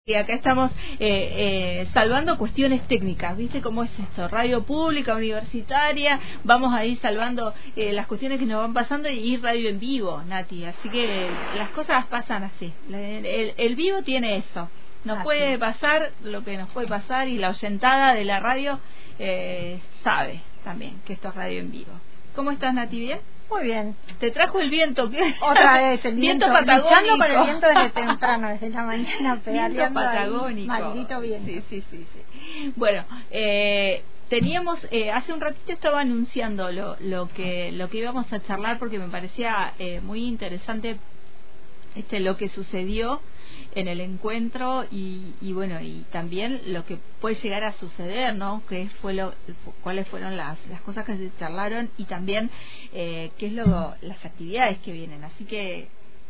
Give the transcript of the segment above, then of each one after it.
Y acá estamos salvando cuestiones técnicas, ¿viste cómo es esto? Radio pública, universitaria, vamos a ir salvando las cuestiones que nos van pasando y radio en vivo, Nati, así que las cosas pasan así, el vivo tiene eso, nos puede pasar lo que nos puede pasar y la oyentada de la radio sabe también que esto es radio en vivo. ¿Cómo estás, Nati? ¿Bien? Muy bien. Te trajo el viento. Otra vez, el viento patagónico. Luchando con el viento desde temprano, desde la mañana, pedaleando. Viento patagónico. Maldito viento. Sí. Bueno, teníamos, hace un ratito estaba anunciando lo que íbamos a charlar porque me parecía muy interesante lo que sucedió en el encuentro y bueno, y también lo que puede llegar a suceder, ¿no? Cuáles fueron las cosas que se charlaron y también qué es las actividades que vienen. Así que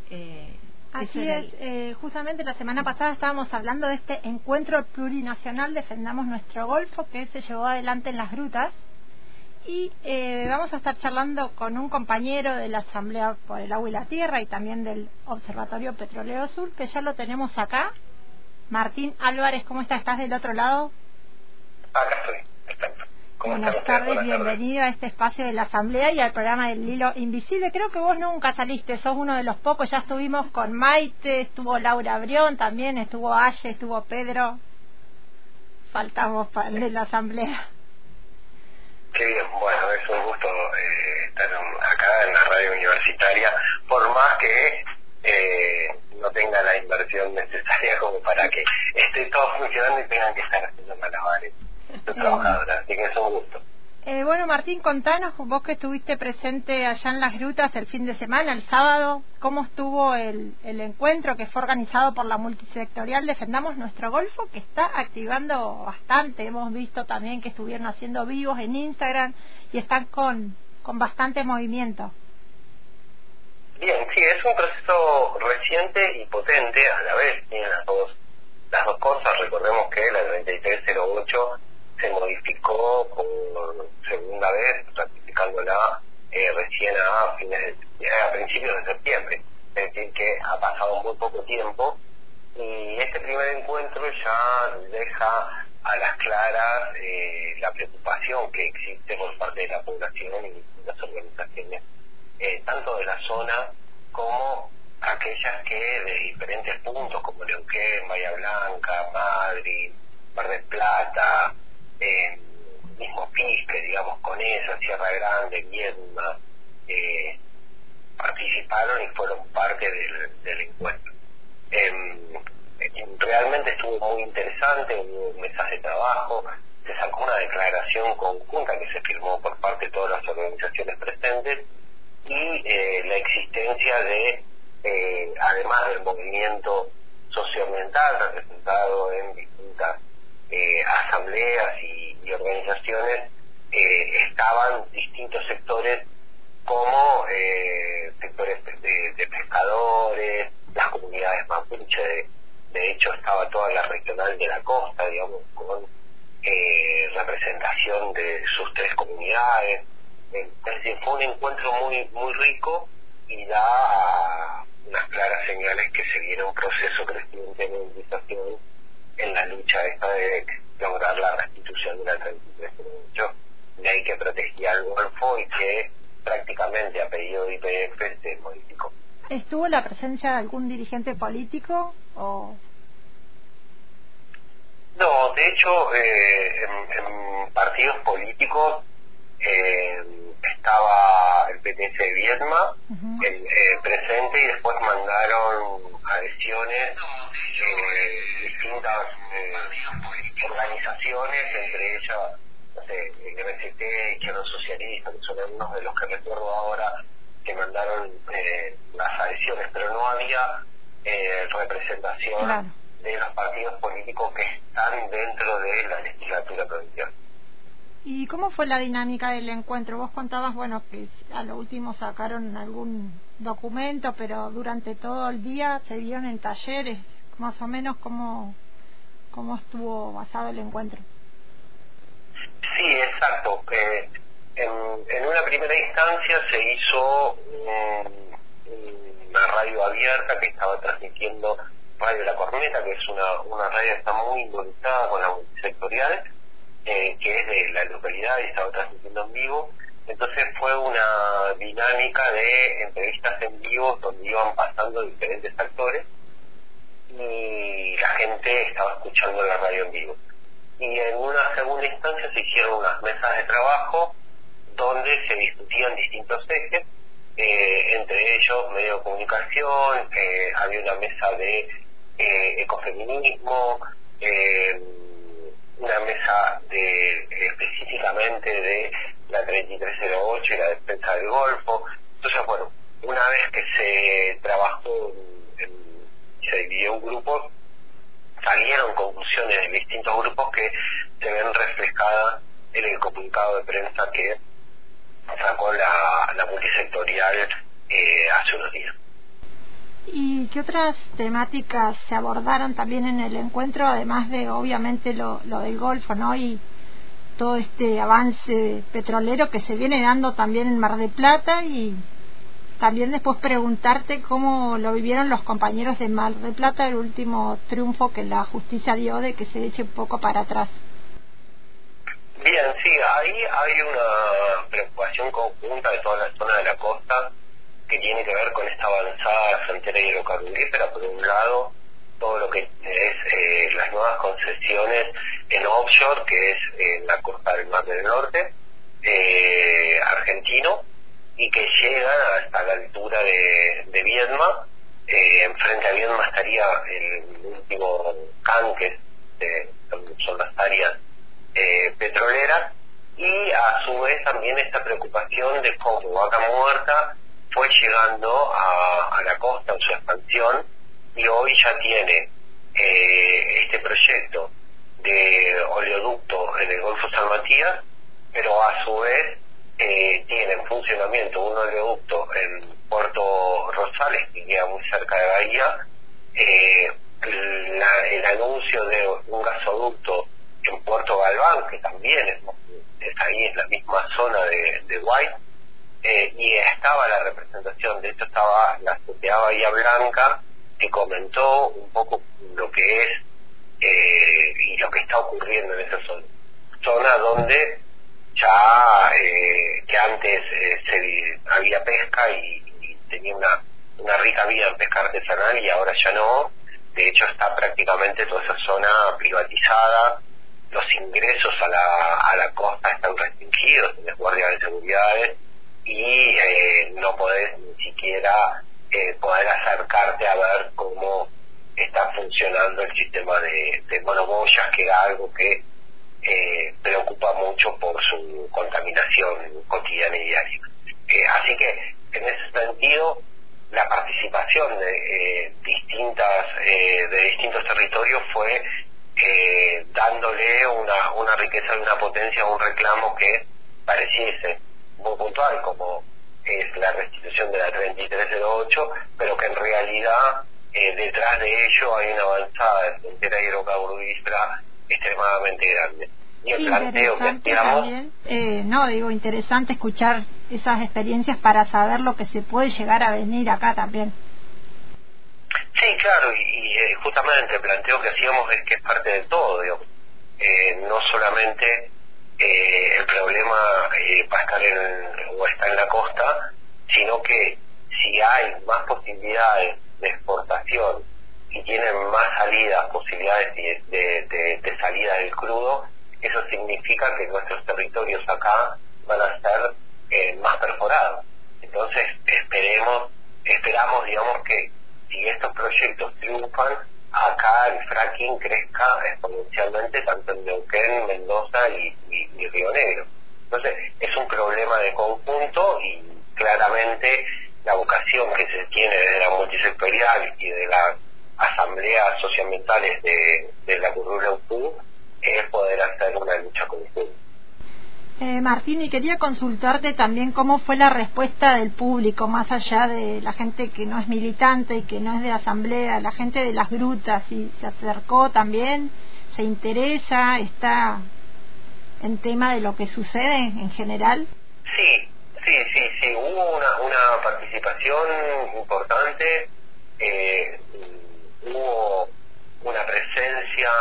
así es, justamente la semana pasada estábamos hablando de este encuentro plurinacional Defendamos Nuestro Golfo que se llevó adelante en Las Grutas. Y vamos a estar charlando con un compañero de la Asamblea por el Agua y la Tierra y también del Observatorio Petrolero Sur, que ya lo tenemos acá. Martín Álvarez, ¿cómo estás? ¿Estás del otro lado? Acá estoy, perfecto. Buenas tardes, bienvenido a este espacio de la Asamblea y al programa del Hilo Invisible. Creo que vos nunca saliste, sos uno de los pocos. Ya estuvimos con Maite, estuvo Laura Brión también, estuvo Aye, estuvo Pedro. Faltamos de la Asamblea. Qué bien, bueno, es un gusto estar acá en la radio universitaria, por más que no tenga la inversión necesaria como para que esté todo funcionando y tengan que estar haciendo malabares los trabajadores, así que es un gusto. Bueno, Martín, contanos, vos que estuviste presente allá en Las Grutas el fin de semana, el sábado, ¿cómo estuvo el encuentro que fue organizado por la multisectorial Defendamos Nuestro Golfo, que está activando bastante? Hemos visto también que estuvieron haciendo vivos en Instagram y están con bastante movimiento. Bien, sí, es un proceso reciente y potente a la vez, tiene las dos cosas. Recordemos que la 9308 se modificó por segunda vez, ratificándola recién a principios de septiembre. Es decir, que ha pasado muy poco tiempo y este primer encuentro ya deja a las claras la preocupación que existe por parte de la población y distintas organizaciones, tanto de la zona como aquellas que de diferentes puntos, como Neuquén, Bahía Blanca, Madrid, Mar del Plata, mismo Pisque, digamos, Conesa, Sierra Grande, Viedma, participaron y fueron parte del encuentro. Realmente estuvo muy interesante, hubo un mensaje de trabajo, se sacó una declaración conjunta que se firmó por parte de todas las organizaciones presentes y la existencia de, además del movimiento socioambiental representado en distintas asambleas y organizaciones, estaban distintos sectores como sectores de pescadores, las comunidades mapuche, de hecho estaba toda la regional de la costa, digamos, con representación de sus tres comunidades. Es decir, fue un encuentro muy rico y da unas claras señales que se viene un proceso creciente de movilización en la lucha esta de lograr la restitución de la 3308, de ahí que protegía al Golfo y que prácticamente a pedido de YPF se modificó. ¿Estuvo la presencia de algún dirigente político o...? No, de hecho en partidos políticos estaba el PTS de Viedma presente y después mandaron adhesiones distintas organizaciones, entre ellas, no sé, el MST, Izquierda Socialista, que son algunos de los que recuerdo ahora que mandaron las adhesiones, pero no había representación de los partidos políticos que están dentro de la legislatura provincial. ¿Y cómo fue la dinámica del encuentro? Vos contabas, bueno, que a lo último sacaron algún documento, pero durante todo el día se dieron en talleres, más o menos, ¿cómo estuvo basado el encuentro? Sí, exacto. En una primera instancia se hizo una radio abierta que estaba transmitiendo Radio La Corneta, que es una radio que está muy involucrada con la multisectorial, que es de la localidad y estaba transmitiendo en vivo. Entonces fue una dinámica de entrevistas en vivo donde iban pasando diferentes actores y la gente estaba escuchando la radio en vivo. Y en una segunda instancia se hicieron unas mesas de trabajo donde se discutían distintos ejes, entre ellos medio de comunicación, había una mesa de ecofeminismo, una mesa específicamente de la 3308 y la defensa del Golfo. Entonces, bueno, una vez que se trabajó, se dividió un grupo, salieron conclusiones de distintos grupos que se ven reflejadas en el comunicado de prensa que sacó la multisectorial hace unos días. ¿Y qué otras temáticas se abordaron también en el encuentro, además de obviamente lo del Golfo, ¿no? Y todo este avance petrolero que se viene dando también en Mar del Plata, y también después preguntarte cómo lo vivieron los compañeros de Mar del Plata, el último triunfo que la justicia dio de que se eche un poco para atrás? Bien, sí, ahí hay una preocupación conjunta de toda la zona de la costa que tiene que ver con esta avanzada frontera hidrocarburífera. Por un lado, todo lo que es las nuevas concesiones en offshore, que es en la costa del Mar del Norte argentino, y que llegan hasta la altura de Viedma. Enfrente a Viedma estaría el último canque, son las áreas petroleras, y a su vez también esta preocupación de cómo Vaca Muerta fue llegando a la costa en su expansión, y hoy ya tiene este proyecto de oleoducto en el Golfo San Matías, pero a su vez tiene en funcionamiento un oleoducto en Puerto Rosales, que queda muy cerca de Bahía, el anuncio de un gasoducto en Puerto Galván, que también es ahí en la misma zona de White, y estaba la representación, de hecho estaba la Sociedad Bahía Blanca, que comentó un poco lo que es y lo que está ocurriendo en esa zona donde ya que antes había pesca y tenía una rica vida en pesca artesanal, y ahora ya no. De hecho está prácticamente toda esa zona privatizada, los ingresos a la costa están restringidos, tenés guardias de seguridad y no podés ni siquiera poder acercarte a ver cómo está funcionando el sistema de monoboyas, que era algo que preocupa mucho por su contaminación cotidiana y diaria. Así que en ese sentido la participación de distintos territorios fue dándole una riqueza y una potencia a un reclamo que pareciese muy puntual, como es la restitución de la 3308, pero que en realidad detrás de ello hay una avanzada de frontera hidrocarburífera extremadamente grande. Y el planteo que hacíamos también, interesante escuchar esas experiencias para saber lo que se puede llegar a venir acá también. Sí, claro, y justamente el planteo que hacíamos es que es parte de todo, digamos. No solamente el problema va a estar está en la costa, sino que si hay más posibilidades de exportación y tienen más salidas, posibilidades de salida del crudo, eso significa que nuestros territorios acá van a ser más perforados. Entonces esperamos, digamos, que si estos proyectos triunfan, acá el fracking crezca exponencialmente tanto en Neuquén, Mendoza y Río Negro. Entonces es un problema de conjunto, y claramente la vocación que se tiene desde la multisectorial y de las asambleas socioambientales de la Currula UPU es poder hacer una lucha conjunta. Martín, y quería consultarte también cómo fue la respuesta del público, más allá de la gente que no es militante y que no es de asamblea, la gente de las grutas, si se acercó también, se interesa, está en tema de lo que sucede en general. Sí, hubo una participación importante. hubo una presencia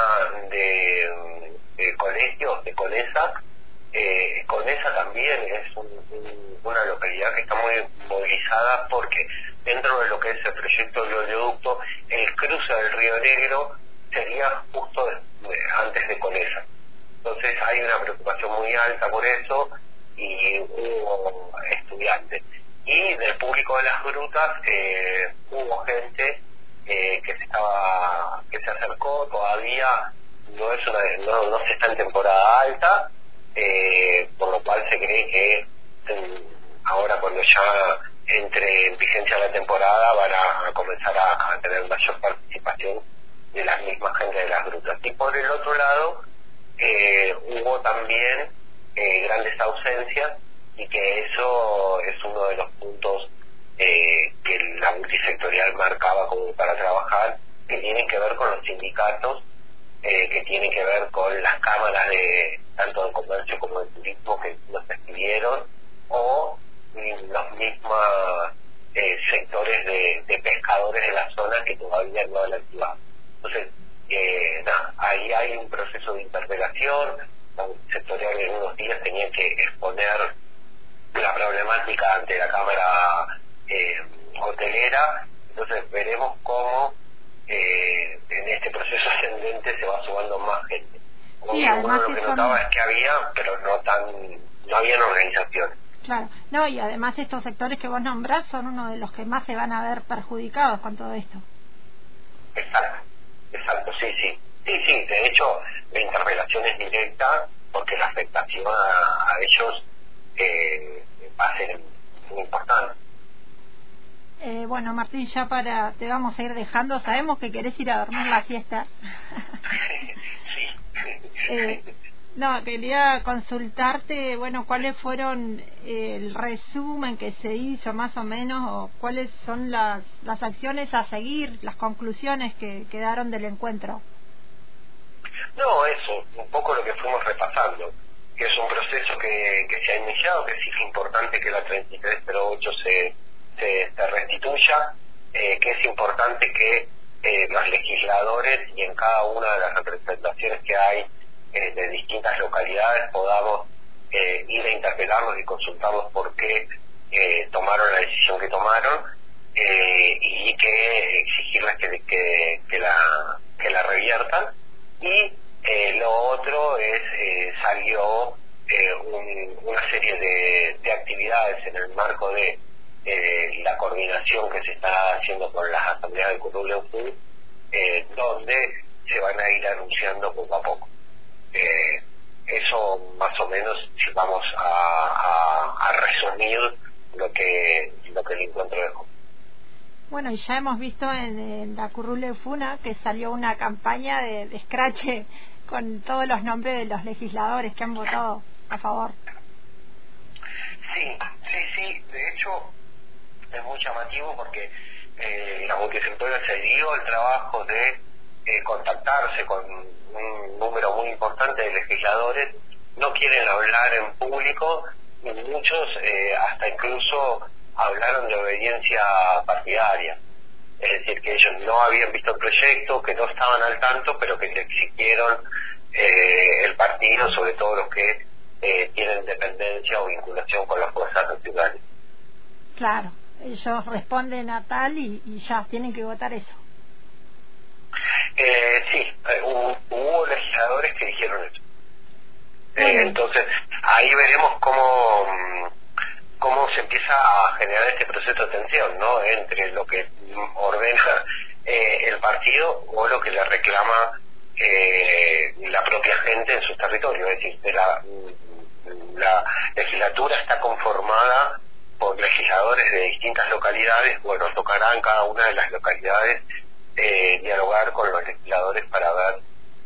de colegios, de CONESA. CONESA también es una localidad que está muy movilizada porque dentro de lo que es el proyecto del oleoducto, el cruce del Río Negro sería justo antes de CONESA. Entonces hay una preocupación muy alta por eso y hubo estudiantes. Y del público de las grutas hubo gente que se acercó. Todavía no se está en temporada alta, por lo cual se cree que ahora cuando ya entre en vigencia la temporada van a comenzar a tener mayor participación de las mismas gente de las grutas. Y por el otro lado hubo también grandes ausencias, y que eso es uno de los puntos que la multisectorial marcaba como para trabajar, que tienen que ver con los sindicatos, que tienen que ver con las cámaras de tanto de comercio como de turismo que nos escribieron, o los mismos sectores de pescadores de la zona que todavía no han activado. Entonces, ahí hay un proceso de interpelación. La multisectorial en unos días tenía que exponer la problemática ante la Cámara hotelera. Entonces veremos cómo en este proceso ascendente se va sumando más gente. Sí, además lo que notaba es que había, pero no habían organizaciones. Claro, no, y además estos sectores que vos nombrás son uno de los que más se van a ver perjudicados con todo esto. Exacto, sí, de hecho la interpelación es directa porque la afectación a ellos va a ser muy importante. Bueno, Martín, ya te vamos a ir dejando. Sabemos que querés ir a dormir la siesta. Sí. No, quería consultarte, bueno, cuáles fueron el resumen que se hizo más o menos, o cuáles son las acciones a seguir, las conclusiones que quedaron del encuentro. No, eso, un poco lo que fuimos repasando, que es un proceso que se ha iniciado, que sí es importante que la 3308 se restituya, que es importante que los legisladores y en cada una de las representaciones que hay de distintas localidades podamos ir a interpelarlos y consultarlos por qué tomaron la decisión que tomaron, y que exigirles que la reviertan. Y lo otro es salió una serie de actividades en el marco de la coordinación que se está haciendo con las asambleas de Curruleufú, donde se van a ir anunciando poco a poco. Eso más o menos, si vamos a resumir lo que el encuentro dejó. Bueno, y ya hemos visto en la Curruleufuna que salió una campaña de escrache con todos los nombres de los legisladores que han votado a favor. Sí, de hecho es muy llamativo porque la multisectorial se dio el trabajo de contactarse con un número muy importante de legisladores. No quieren hablar en público, y muchos hasta incluso hablaron de obediencia partidaria, es decir, que ellos no habían visto el proyecto, que no estaban al tanto, pero que le exigieron el partido, sobre todo los que tienen dependencia o vinculación con las fuerzas nacionales. Claro, ellos responden a tal y ya tienen que votar eso. Sí, hubo legisladores que dijeron eso. Entonces ahí veremos cómo se empieza a generar este proceso de tensión, ¿no?, entre lo que ordena el partido o lo que le reclama la propia gente en sus territorios. Es decir, la legislatura está conformada por legisladores de distintas localidades. Bueno, tocará en cada una de las localidades dialogar con los legisladores para ver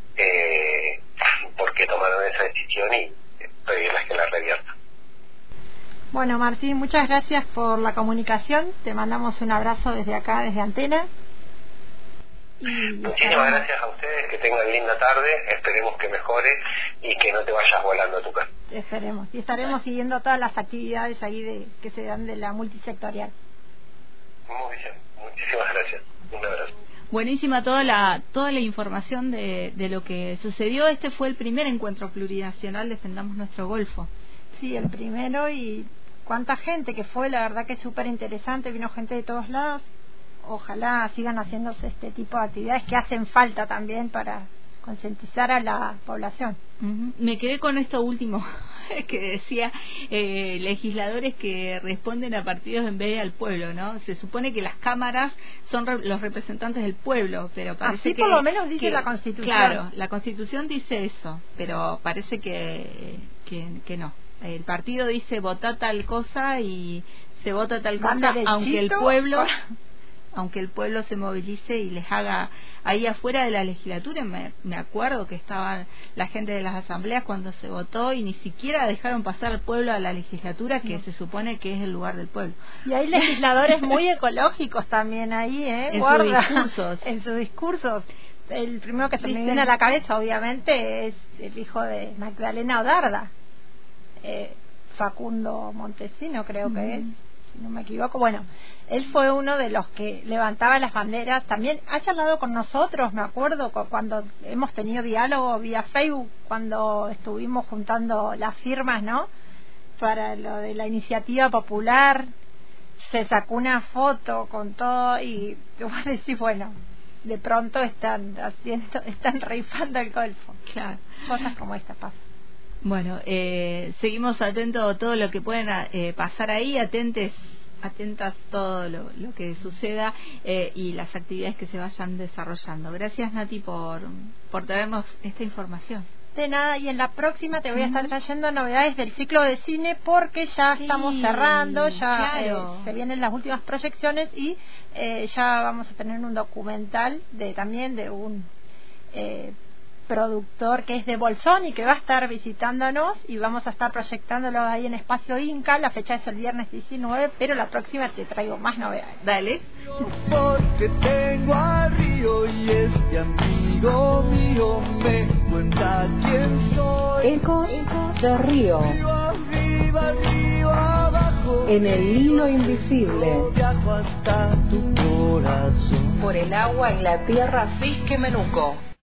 por qué tomaron esa decisión y pedirles que la reviertan. Bueno, Martín, muchas gracias por la comunicación. Te mandamos un abrazo desde acá, desde Antena. Muchísimas gracias a ustedes, que tengan linda tarde, esperemos que mejore y que no te vayas volando a tu casa. Esperemos, y estaremos siguiendo todas las actividades ahí que se dan de la multisectorial. Muy bien, muchísimas gracias, un abrazo. Buenísima toda la información de lo que sucedió. Este fue el primer encuentro plurinacional Defendamos Nuestro Golfo. Sí, el primero, y cuánta gente que fue, la verdad que es súper interesante, vino gente de todos lados. Ojalá sigan haciéndose este tipo de actividades que hacen falta también para concientizar a la población. Me quedé con esto último que decía, legisladores que responden a partidos en vez de al pueblo, ¿no? Se supone que las cámaras son los representantes del pueblo, pero parece así que por lo menos dice la Constitución. Claro, la Constitución dice eso, pero parece que no. El partido dice vota tal cosa y se vota tal cosa, aunque el pueblo se movilice y les haga ahí afuera de la legislatura. Me acuerdo que estaban la gente de las asambleas cuando se votó y ni siquiera dejaron pasar al pueblo a la legislatura, que se supone que es el lugar del pueblo. Y hay legisladores muy ecológicos también ahí, en sus discursos. El primero que se me viene a la cabeza, obviamente, es el hijo de Magdalena Odarda, Facundo Montesino, creo que es, si no me equivoco. Bueno, él fue uno de los que levantaba las banderas. También ha charlado con nosotros, me acuerdo, cuando hemos tenido diálogo vía Facebook, cuando estuvimos juntando las firmas, ¿no?, para lo de la iniciativa popular. Se sacó una foto con todo y tú vas a decir, bueno, de pronto están rifando el golfo. Claro. Cosas como esta pasan. Bueno, seguimos atentos a todo lo que pueden pasar ahí, atentas todo lo que suceda y las actividades que se vayan desarrollando. Gracias, Nati, por traernos esta información. De nada, y en la próxima te voy a estar trayendo novedades del ciclo de cine, porque ya estamos cerrando, se vienen las últimas proyecciones y ya vamos a tener un documental también de un productor que es de Bolsón y que va a estar visitándonos, y vamos a estar proyectándolo ahí en Espacio Inca. La fecha es el viernes 19, pero la próxima te traigo más novedades. Dale. Porque tengo al río y este amigo mío me cuenta quién soy. Ecos de Río. Arriba, arriba, abajo. En el hilo invisible. Viajo hasta tu corazón. Por el agua en la tierra Fisque Menuco.